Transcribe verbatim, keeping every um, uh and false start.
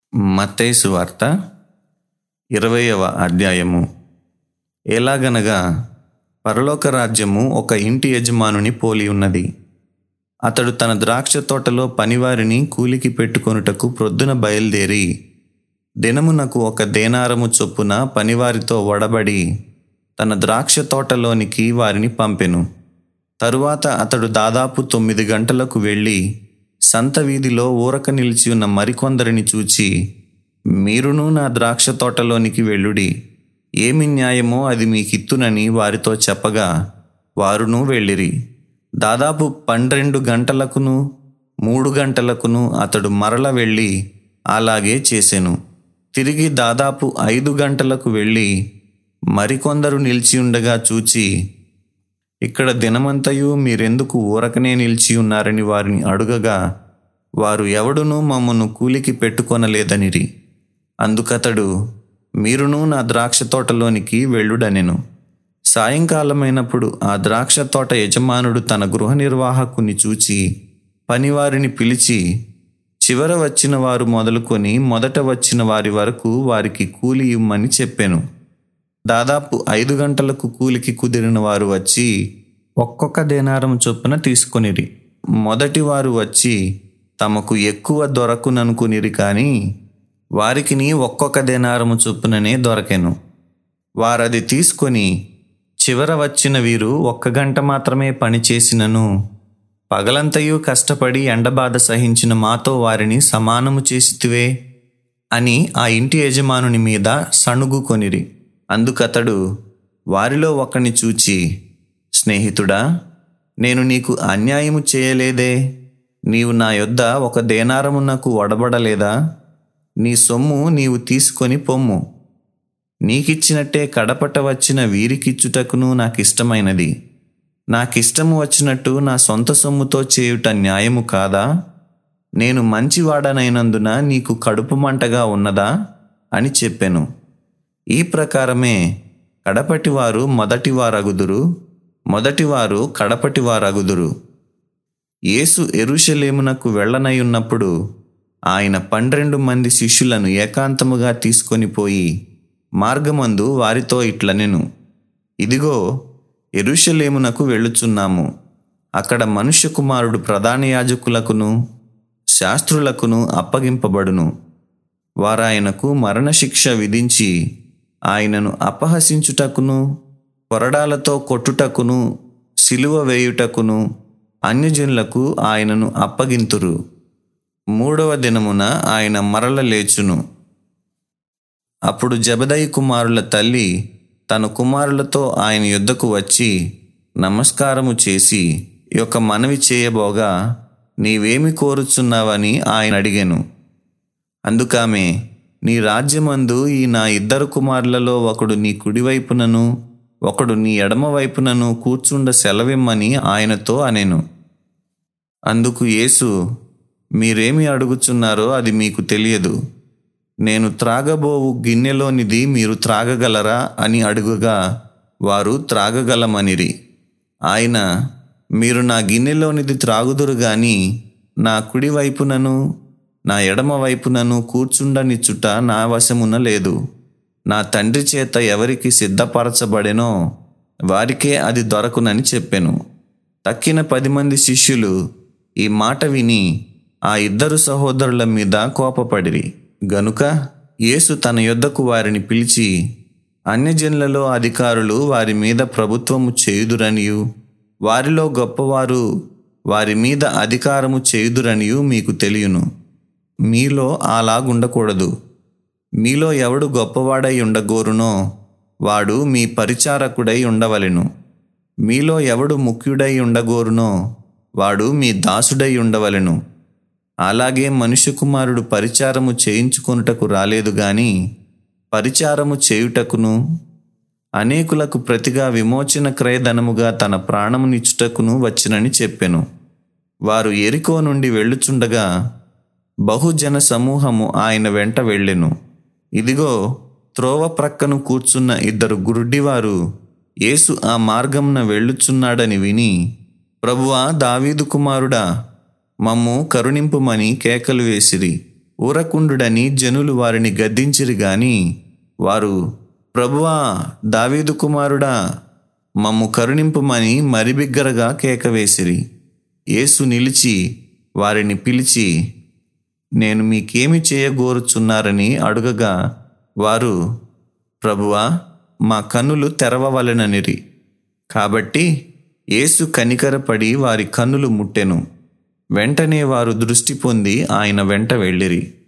మత్తయి సువార్త ఇరవైవ అధ్యాయము. ఎలాగనగా పరలోక రాజ్యము ఒక ఇంటి యజమానుని పోలి ఉన్నది. అతడు తన ద్రాక్ష తోటలో పనివారిని కూలికి పెట్టుకొనుటకు ప్రొద్దున బయలుదేరి దినమునకు ఒక దేనారము చొప్పున పనివారితో ఒడబడి తన ద్రాక్ష తోటలోనికి వారిని పంపెను. తరువాత అతడు దాదాపు తొమ్మిది గంటలకు వెళ్ళి సంత వీధిలో ఊరక నిలిచి ఉన్న మరికొందరిని చూచి, మీరును నా ద్రాక్ష తోటలోనికి వెళ్ళుడి, ఏమి న్యాయమో అది మీకిత్తునని వారితో చెప్పగా వారును వెళ్ళిరి. దాదాపు పన్నెండు గంటలకును మూడు గంటలకును అతడు మరల వెళ్ళి అలాగే చేసెను. తిరిగి దాదాపు ఐదు గంటలకు వెళ్ళి మరికొందరు నిలిచి ఉండగా చూచి, ఇక్కడ దినమంతయు మీరెందుకు ఊరకనే నిలిచి ఉన్నారని వారిని అడుగగా వారు ఎవడునూ మమ్మను కూలికి పెట్టుకొనలేదనిరి. అందుకతడు, మీరును నా ద్రాక్ష తోటలోనికి వెళ్ళుడనెను. సాయంకాలమైనప్పుడు ఆ ద్రాక్ష తోట యజమానుడు తన గృహ నిర్వాహకుని చూచి పనివారిని పిలిచి, చివర వచ్చిన వారు మొదలుకొని మొదట వచ్చిన వారి వరకు వారికి కూలి ఇమ్మని చెప్పెను. దాదాపు ఐదు గంటలకు కూలికి కుదిరిన వారు వచ్చి ఒక్కొక్క దేనారం చొప్పున తీసుకొనిరి. మొదటి వారు వచ్చి తమకు ఎక్కువ దొరకుననుకునిరి, కానీ వారికిని ఒక్కొక్క దేనారము చొప్పుననే దొరకెను. వారది తీసుకొని, చివర వచ్చిన వీరు ఒక్క గంట మాత్రమే పనిచేసినను పగలంతయు కష్టపడి ఎండబాధ సహించిన మాతో వారిని సమానము చేసితివే అని ఆ ఇంటి యజమానుని మీద సణుగుకొనిరి. అందుకతడు వారిలో ఒకని చూచి, స్నేహితుడా, నేను నీకు అన్యాయము చేయలేదే. నీవు నా యొద్ద ఒక దేనారము నాకు ఒడబడలేదా? నీ సొమ్ము నీవు తీసుకొని పొమ్ము. నీకిచ్చినట్టే కడపట వచ్చిన వీరికిచ్చుటకును నాకిష్టమైనది. నాకిష్టము వచ్చినట్టు నా సొంత సొమ్ముతో చేయుట న్యాయము కాదా? నేను మంచివాడనైనందున నీకు కడుపు మంటగా ఉన్నదా అని చెప్పెను. ఈ ప్రకారమే కడపటివారు మొదటివారగుదురు, మొదటివారు కడపటివారగుదురు. యేసు యెరూషలేమునకు వెళ్ళనయున్నప్పుడు ఆయన పన్నెండు మంది శిష్యులను ఏకాంతముగా తీసుకొని పోయి మార్గమందు వారితో ఇట్లనెను, ఇదిగో యెరూషలేమునకు వెళ్ళుచున్నాము. అక్కడ మనుష్య కుమారుడు ప్రధాన యాజకులకును శాస్త్రులకును అప్పగింపబడును. వారాయనకు మరణశిక్ష విధించి ఆయనను అపహసించుటకును కొరడాలతో కొట్టుటకును సిలువ వేయుటకును అన్యజనులకు ఆయనను అప్పగింతురు. మూడవ దినమున ఆయన మరల లేచును. అప్పుడు జెబెదయి కుమారుల తల్లి తన కుమారులతో ఆయన యొద్దకు వచ్చి నమస్కారము చేసి ఈ యొక్క మనవి చేయబోగా, నీవేమి కోరుచున్నావని ఆయన అడిగెను. అందుకామె, నీ రాజ్యమందు ఈ నా ఇద్దరు కుమారులలో ఒకడు నీ కుడివైపునను ఒకడు నీ ఎడమ వైపునను కూర్చుండ సెలవిమ్మని ఆయనతో అనెను. అందుకు యేసు, మీరేమి అడుగుచున్నారో అది మీకు తెలియదు. నేను త్రాగబోవు గిన్నెలోనిది మీరు త్రాగగలరా అని అడుగగా వారు త్రాగగలమనిరి. ఆయన, మీరు నా గిన్నెలోనిది త్రాగుదురు గాని నా కుడివైపునను నా ఎడమ వైపునను కూర్చుండనిచ్చుట నా వశమున లేదు. నా తండ్రి చేత ఎవరికి సిద్ధపరచబడెనో వారికే అది దొరకునని చెప్పెను. తక్కిన పది మంది శిష్యులు ఈ మాట విని ఆ ఇద్దరు సహోదరుల మీద కోపపడిరి. గనుక యేసు తన యొద్దకు వారిని పిలిచి, అన్యజనులలో అధికారులు వారి మీద ప్రభుత్వము చేయుదురనియు వారిలో గొప్పవారు వారి మీద అధికారము చేయుదురనియు మీకు తెలియను. మీలో అలాగుండకూడదు. మీలో ఎవడు గొప్పవాడై ఉండగోరునో వాడు మీ పరిచారకుడై ఉండవలెను. మీలో ఎవడు ముఖ్యుడై ఉండగోరునో వాడు మీ దాసుడై ఉండవలెను. అలాగే మనుష్య కుమారుడు పరిచారము చేయించుకొనుటకు రాలేదు గాని పరిచారము చేయుటకును అనేకులకు ప్రతిగా విమోచన క్రయధనముగా తన ప్రాణమునిచ్చుటకును వచ్చినని చెప్పెను. వారు యెరికో నుండి వెళ్ళుచుండగా బహుజన సమూహము ఆయన వెంట వెళ్ళెను. ఇదిగో, త్రోవ ప్రక్కను కూర్చున్న ఇద్దరు గురుడివారు యేసు ఆ మార్గమున వెళ్ళుచున్నాడని విని, ప్రభువా, దావీదు కుమారుడా, మమ్ము కరుణింపుమని కేకలు వేసిరి. ఊరకుండుడని జనులు వారిని గద్దించిరి గాని వారు, ప్రభువా, దావీదు కుమారుడా, మమ్ము కరుణింపుమని మరి బిగ్గరగా కేకవేసిరి. యేసు నిలిచి వారిని పిలిచి, నేను మీకేమి చేయగోరుచున్నారని అడుగగా వారు, ప్రభువా, మా కన్నులు తెరవవలెననిరి. కాబట్టి యేసు కనికరపడి వారి కన్నులు ముట్టెను. వెంటనే వారు దృష్టి పొంది ఆయన వెంట వెళ్ళిరి.